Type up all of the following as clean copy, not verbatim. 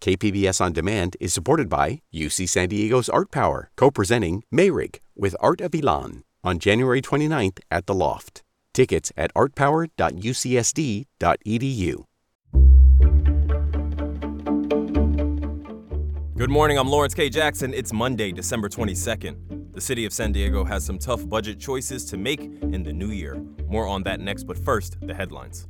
KPBS On Demand is supported by UC San Diego's Art Power, co-presenting Mayrig with Art of Ilan on January 29th at The Loft. Tickets at artpower.ucsd.edu. Good morning, I'm Lawrence K. Jackson. It's Monday, December 22nd. The city of San Diego has some tough budget choices to make in the new year. More on that next, but first, the headlines.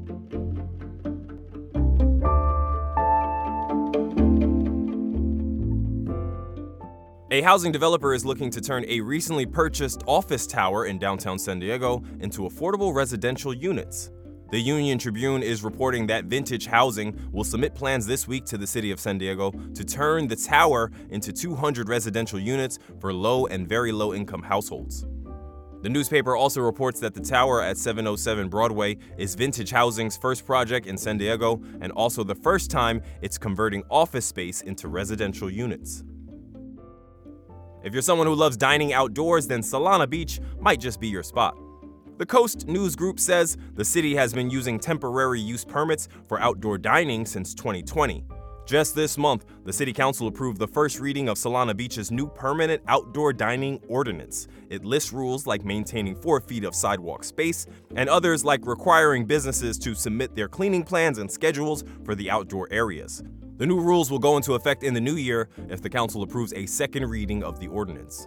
A housing developer is looking to turn a recently purchased office tower in downtown San Diego into affordable residential units. The Union Tribune is reporting that Vintage Housing will submit plans this week to the city of San Diego to turn the tower into 200 residential units for low and very low income households. The newspaper also reports that the tower at 707 Broadway is Vintage Housing's first project in San Diego and also the first time it's converting office space into residential units. If you're someone who loves dining outdoors, then Solana Beach might just be your spot. The Coast News Group says the city has been using temporary use permits for outdoor dining since 2020. Just this month, the City Council approved the first reading of Solana Beach's new permanent outdoor dining ordinance. It lists rules like maintaining 4 feet of sidewalk space and others like requiring businesses to submit their cleaning plans and schedules for the outdoor areas. The new rules will go into effect in the new year if the council approves a second reading of the ordinance.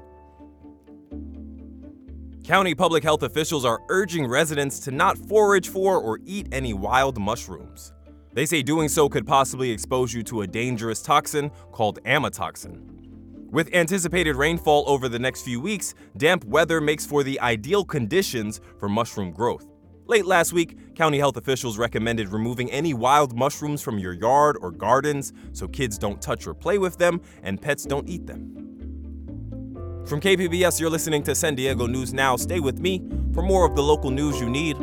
County public health officials are urging residents to not forage for or eat any wild mushrooms. They say doing so could possibly expose you to a dangerous toxin called amatoxin. With anticipated rainfall over the next few weeks, damp weather makes for the ideal conditions for mushroom growth. Late last week, county health officials recommended removing any wild mushrooms from your yard or gardens so kids don't touch or play with them and pets don't eat them. From KPBS, you're listening to San Diego News Now. Stay with me for more of the local news you need.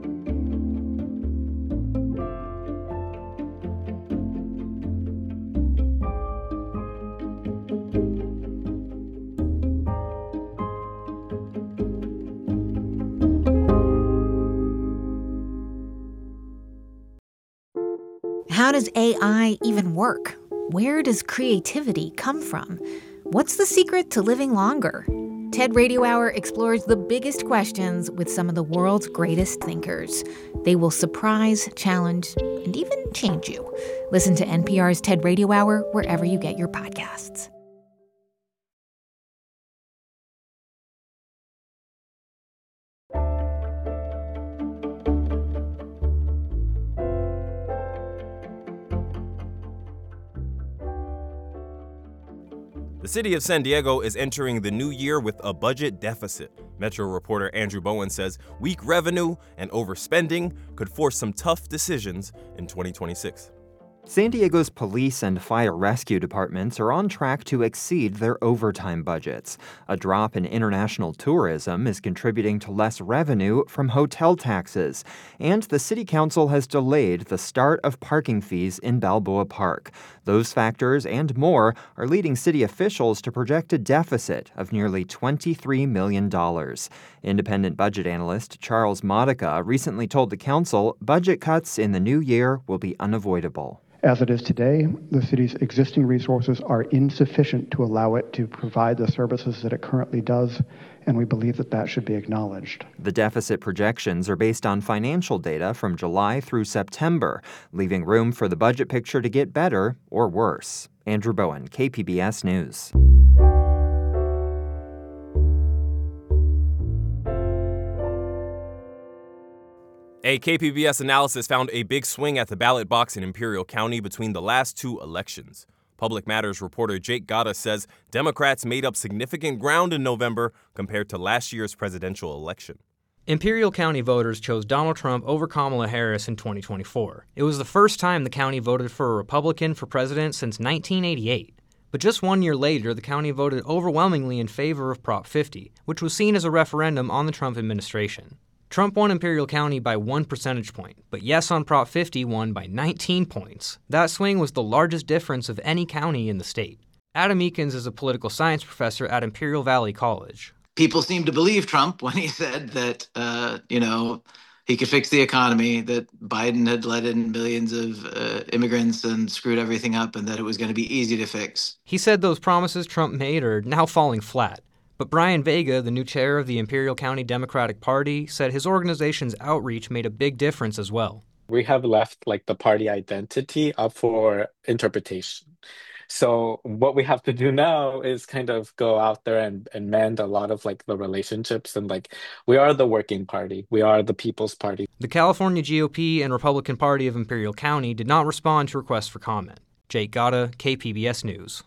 How does AI even work? Where does creativity come from? What's the secret to living longer? TED Radio Hour explores the biggest questions with some of the world's greatest thinkers. They will surprise, challenge, and even change you. Listen to NPR's TED Radio Hour wherever you get your podcasts. The city of San Diego is entering the new year with a budget deficit. Metro reporter Andrew Bowen says weak revenue and overspending could force some tough decisions in 2026. San Diego's police and fire rescue departments are on track to exceed their overtime budgets. A drop in international tourism is contributing to less revenue from hotel taxes. And the city council has delayed the start of parking fees in Balboa Park. Those factors and more are leading city officials to project a deficit of nearly $23 million. Independent budget analyst Charles Modica recently told the council budget cuts in the new year will be unavoidable. As it is today, the city's existing resources are insufficient to allow it to provide the services that it currently does, and we believe that that should be acknowledged. The deficit projections are based on financial data from July through September, leaving room for the budget picture to get better or worse. Andrew Bowen, KPBS News. A KPBS analysis found a big swing at the ballot box in Imperial County between the last two elections. Public Matters reporter Jake Gata says Democrats made up significant ground in November compared to last year's presidential election. Imperial County voters chose Donald Trump over Kamala Harris in 2024. It was the first time the county voted for a Republican for president since 1988. But just 1 year later, the county voted overwhelmingly in favor of Prop 50, which was seen as a referendum on the Trump administration. Trump won Imperial County by 1 percentage point, but Yes on Prop 50 won by 19 points. That swing was the largest difference of any county in the state. Adam Eakins is a political science professor at Imperial Valley College. People seem to believe Trump when he said that, he could fix the economy, that Biden had let in millions of immigrants and screwed everything up, and that it was going to be easy to fix. He said those promises Trump made are now falling flat. But Brian Vega, the new chair of the Imperial County Democratic Party, said his organization's outreach made a big difference as well. We have left the party identity up for interpretation. So what we have to do now is kind of go out there and mend a lot of the relationships, and we are the working party. We are the people's party. The California GOP and Republican Party of Imperial County did not respond to requests for comment. Jake Gata, KPBS News.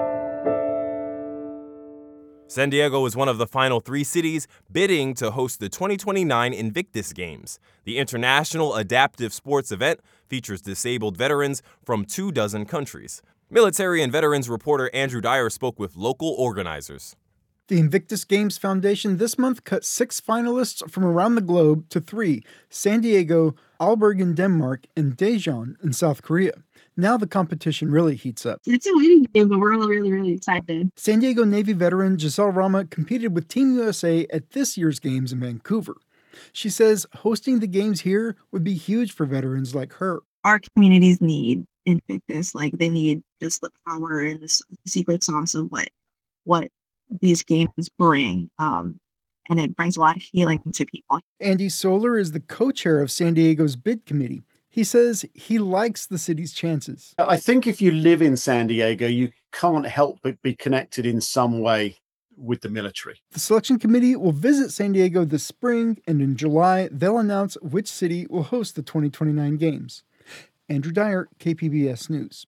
San Diego is one of the final 3 cities bidding to host the 2029 Invictus Games. The international adaptive sports event features disabled veterans from 24 countries. Military and veterans reporter Andrew Dyer spoke with local organizers. The Invictus Games Foundation this month cut 6 finalists from around the globe to 3: San Diego, Aalborg in Denmark, and Daejeon in South Korea. Now the competition really heats up. It's a waiting game, but we're all really, really excited. San Diego Navy veteran Giselle Rama competed with Team USA at this year's games in Vancouver. She says hosting the games here would be huge for veterans like her. Our communities need Invictus. They need just the power and the secret sauce of what these games bring. And it brings a lot of healing to people. Andy Solar is the co-chair of San Diego's bid committee. He says he likes the city's chances. I think if you live in San Diego, you can't help but be connected in some way with the military. The selection committee will visit San Diego this spring, and in July, they'll announce which city will host the 2029 games. Andrew Dyer, KPBS News.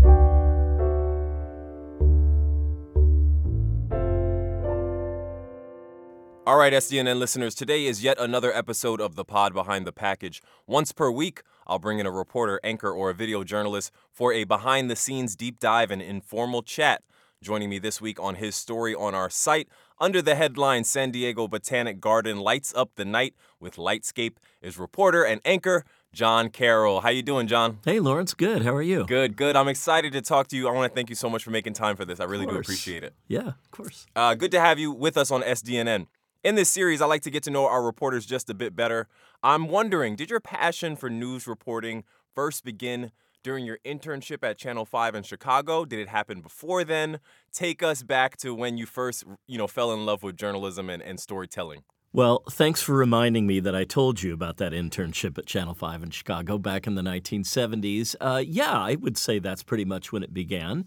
All right, SDNN listeners, today is yet another episode of the Pod Behind the Package. Once per week, I'll bring in a reporter, anchor, or a video journalist for a behind-the-scenes deep dive and informal chat. Joining me this week on his story on our site, under the headline San Diego Botanic Garden lights up the night with Lightscape, is reporter and anchor John Carroll. How you doing, John? Hey, Lawrence. Good. How are you? Good. I'm excited to talk to you. I want to thank you so much for making time for this. I really do appreciate it. Yeah, of course. Good to have you with us on SDNN. In this series, I like to get to know our reporters just a bit better. I'm wondering, did your passion for news reporting first begin during your internship at Channel 5 in Chicago? Did it happen before then? Take us back to when you first, fell in love with journalism and storytelling. Well, thanks for reminding me that I told you about that internship at Channel 5 in Chicago back in the 1970s. Yeah, I would say that's pretty much when it began.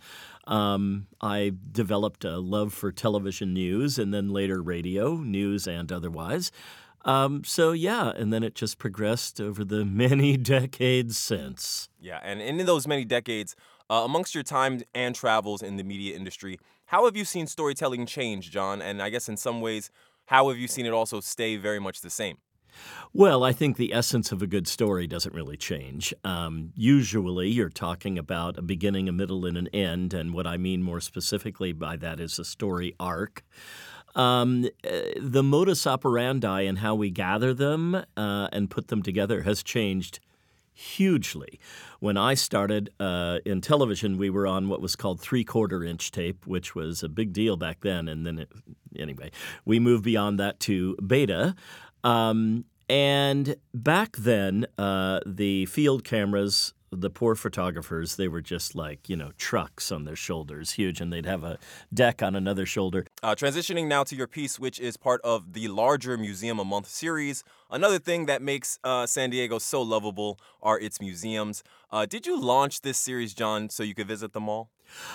I developed a love for television news and then later radio, news and otherwise. And then it just progressed over the many decades since. Yeah, and in those many decades, amongst your time and travels in the media industry, how have you seen storytelling change, John? And I guess in some ways, how have you seen it also stay very much the same? Well, I think the essence of a good story doesn't really change. Usually you're talking about a beginning, a middle, and an end, and what I mean more specifically by that is a story arc. The modus operandi and how we gather them and put them together has changed hugely. When I started in television, we were on what was called 3/4-inch tape, which was a big deal back then. And then, we moved beyond that to beta. And back then, the field cameras, the poor photographers, they were just trucks on their shoulders, huge, and they'd have a deck on another shoulder. Transitioning now to your piece, which is part of the larger Museum a Month series. Another thing that makes San Diego so lovable are its museums. Did you launch this series, John, so you could visit them all?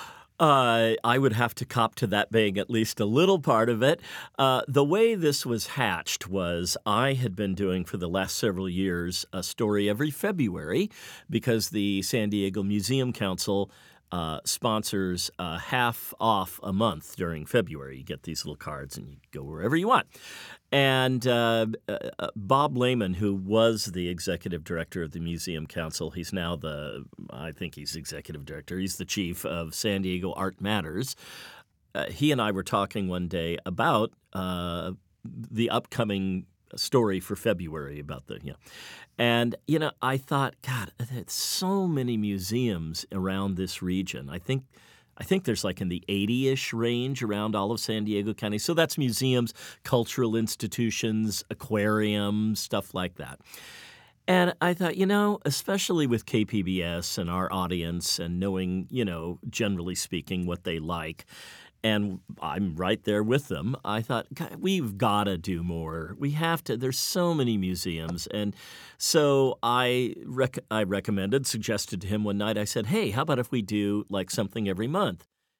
I would have to cop to that being at least a little part of it. The way this was hatched was I had been doing for the last several years a story every February because the San Diego Museum Council sponsors half off a month during February. You get these little cards and you go wherever you want. And Bob Lehman, who was the executive director of the Museum Council, he's now I think he's executive director. He's the chief of San Diego Art Matters. He and I were talking one day about the upcoming story for February about and I thought, God, there's so many museums around this region. I think I think there's like in the 80-ish range around all of San Diego County. So that's museums, cultural institutions, aquariums, stuff like that. And I thought, especially with KPBS and our audience and knowing, generally speaking, what they like, and I'm right there with them, I thought, God, we've got to do more. We have to. There's so many museums. And so I suggested to him one night, I said, hey, how about if we do like something every month?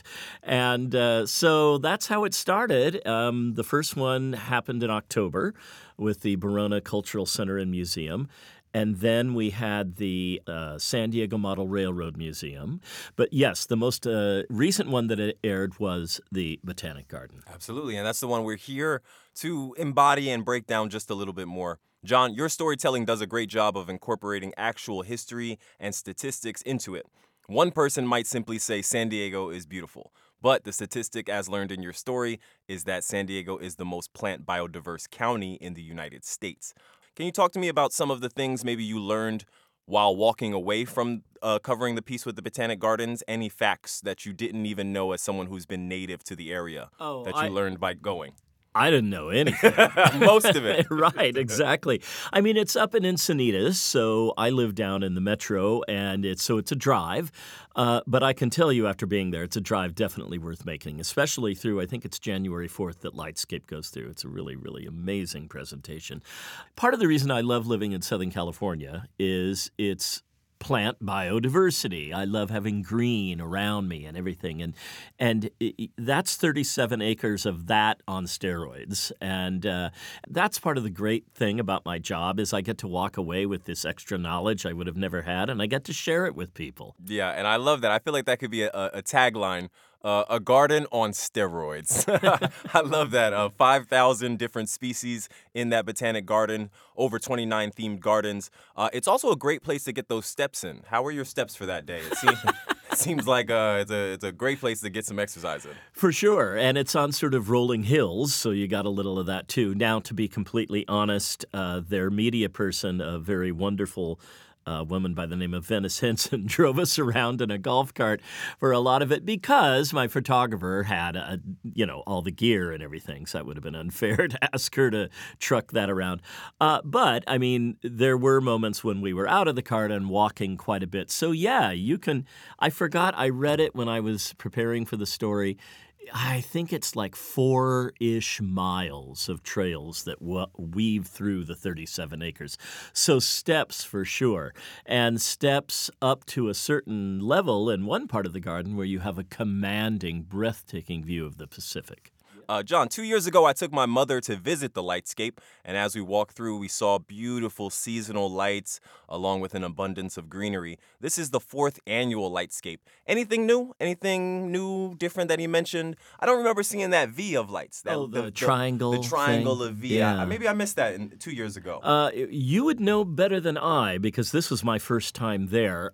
And so that's how it started. The first one happened in October with the Barona Cultural Center and Museum. And then we had the San Diego Model Railroad Museum. But yes, the most recent one that it aired was the Botanic Garden. Absolutely, and that's the one we're here to embody and break down just a little bit more. John, your storytelling does a great job of incorporating actual history and statistics into it. One person might simply say San Diego is beautiful, but the statistic, as learned in your story, is that San Diego is the most plant biodiverse county in the United States. Can you talk to me about some of the things maybe you learned while walking away from covering the piece with the Botanic Gardens? Any facts that you didn't even know as someone who's been native to the area that you learned by going? I didn't know anything. Most of it. Right, exactly. I mean, it's up in Encinitas, so I live down in the metro, and it's a drive. But I can tell you after being there, it's a drive definitely worth making, especially through, I think it's January 4th that Lightscape goes through. It's a really, really amazing presentation. Part of the reason I love living in Southern California is it's plant biodiversity. I love having green around me and everything. And that's 37 acres of that on steroids. And that's part of the great thing about my job is I get to walk away with this extra knowledge I would have never had, and I get to share it with people. Yeah, and I love that. I feel like that could be a tagline. A garden on steroids. I love that. 5,000 different species in that botanic garden, over 29 themed gardens. It's also a great place to get those steps in. How were your steps for that day? It seems like it's a great place to get some exercise in. For sure. And it's on sort of rolling hills, so you got a little of that too. Now, to be completely honest, their media person, a very wonderful woman by the name of Venice Henson, drove us around in a golf cart for a lot of it because my photographer had, all the gear and everything. So that would have been unfair to ask her to truck that around. But, I mean, there were moments when we were out of the cart and walking quite a bit. So, yeah, you can – I forgot I read it when I was preparing for the story. I think it's like 4-ish miles of trails that weave through the 37 acres. So steps for sure. And steps up to a certain level in one part of the garden where you have a commanding, breathtaking view of the Pacific. John, 2 years ago, I took my mother to visit the Lightscape, and as we walked through, we saw beautiful seasonal lights along with an abundance of greenery. This is the 4th annual Lightscape. Anything new? Anything new, different that he mentioned? I don't remember seeing that V of lights. The triangle. The triangle thing. of V. Yeah. Maybe I missed that 2 years ago. You would know better than I because this was my first time there.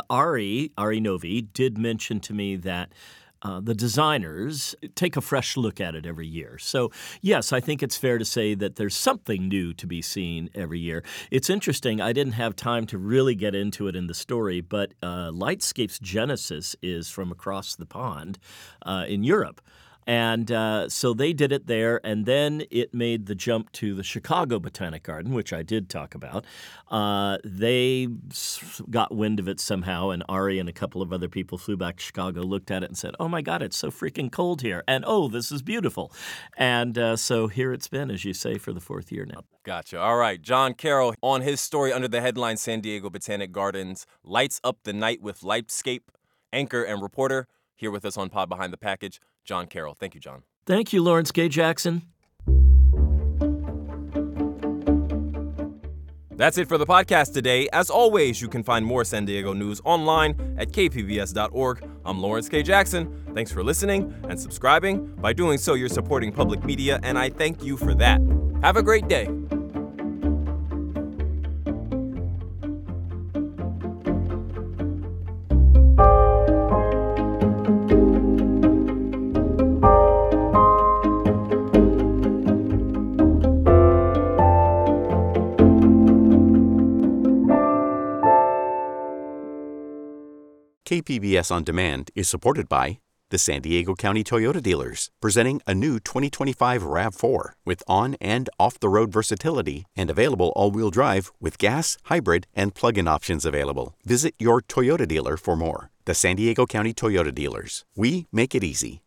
Ari Novi did mention to me that the designers take a fresh look at it every year. So, yes, I think it's fair to say that there's something new to be seen every year. It's interesting. I didn't have time to really get into it in the story, but Lightscape's genesis is from across the pond in Europe. And so they did it there, and then it made the jump to the Chicago Botanic Garden, which I did talk about. They got wind of it somehow, and Ari and a couple of other people flew back to Chicago, looked at it, and said, oh, my God, it's so freaking cold here. And, oh, this is beautiful. And so here it's been, as you say, for the 4th year now. Gotcha. All right. John Carroll on his story under the headline San Diego Botanic Gardens lights up the night with Lightscape, anchor and reporter, here with us on Pod Behind the Package, John Carroll. Thank you, John. Thank you, Lawrence K. Jackson. That's it for the podcast today. As always, you can find more San Diego news online at kpbs.org. I'm Lawrence K. Jackson. Thanks for listening and subscribing. By doing so, you're supporting public media, and I thank you for that. Have a great day. KPBS On Demand is supported by The San Diego County Toyota dealers, presenting a new 2025 RAV4 with on- and off-the-road versatility and available all-wheel drive with gas, hybrid, and plug-in options available. Visit your Toyota dealer for more. The San Diego County Toyota dealers. We make it easy.